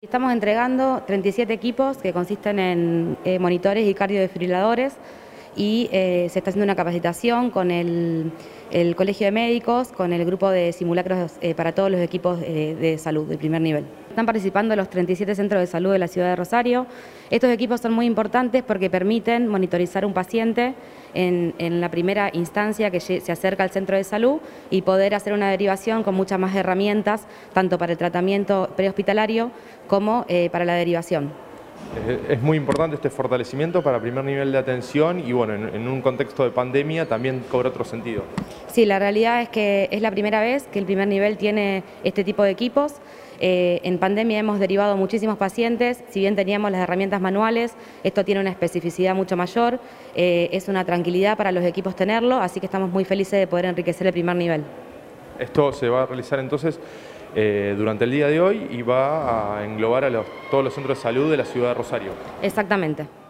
Estamos entregando 37 equipos que consisten en monitores y cardiodefibriladores y se está haciendo una capacitación con el Colegio de Médicos, con el grupo de simulacros para todos los equipos de salud de primer nivel. Están participando los 37 centros de salud de la ciudad de Rosario. Estos equipos son muy importantes porque permiten monitorizar un paciente en la primera instancia que se acerca al centro de salud y poder hacer una derivación con muchas más herramientas, tanto para el tratamiento prehospitalario como para la derivación. Es muy importante este fortalecimiento para primer nivel de atención y bueno, en un contexto de pandemia también cobra otro sentido. Sí, la realidad es que es la primera vez que el primer nivel tiene este tipo de equipos. En pandemia hemos derivado muchísimos pacientes, si bien teníamos las herramientas manuales, esto tiene una especificidad mucho mayor, es una tranquilidad para los equipos tenerlo, así que estamos muy felices de poder enriquecer el primer nivel. Esto se va a realizar entonces durante el día de hoy y va a englobar a todos los centros de salud de la ciudad de Rosario. Exactamente.